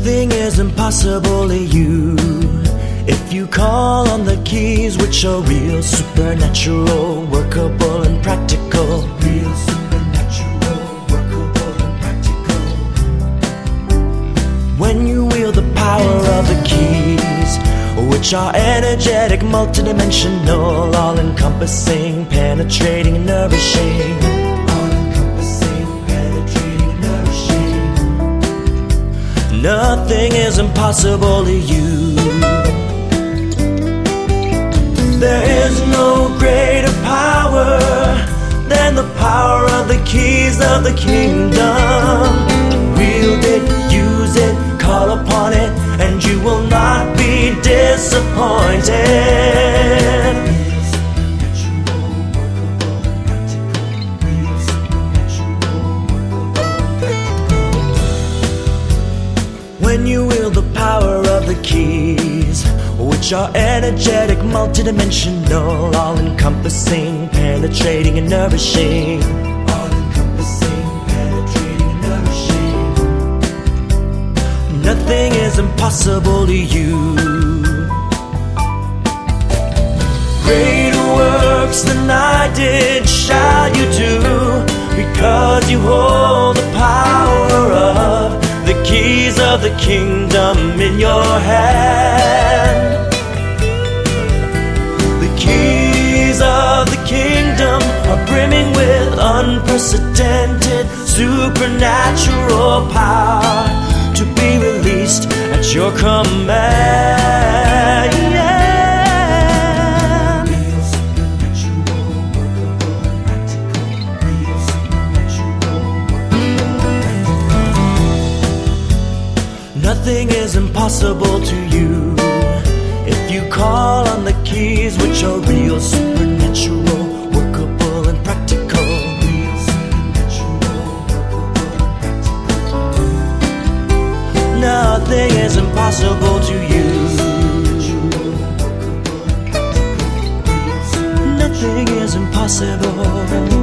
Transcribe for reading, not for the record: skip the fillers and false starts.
Nothing is impossible to you if you call on the keys, which are real, supernatural, workable and practical. Real, supernatural, workable and practical. When you wield the power of the keys, which are energetic, multidimensional, all-encompassing, penetrating and nourishing. Nothing is impossible to you. There is no greater power than the power of the keys of the kingdom. Wield it, use it, call upon it, and you will not be disappointed. When you wield the power of the keys, which are energetic, multidimensional, all-encompassing, penetrating and nourishing. All-encompassing, penetrating and nourishing. Nothing is impossible to you. Greater works than I did shall you do, because you hold the power of the keys of the kingdom in your hand. The keys of the kingdom are brimming with unprecedented supernatural power to be released at your command. Nothing is impossible to you if you call on the keys, which are real, supernatural, workable and practical. Real, supernatural, workable and practical. Nothing is impossible to you. Nothing is impossible.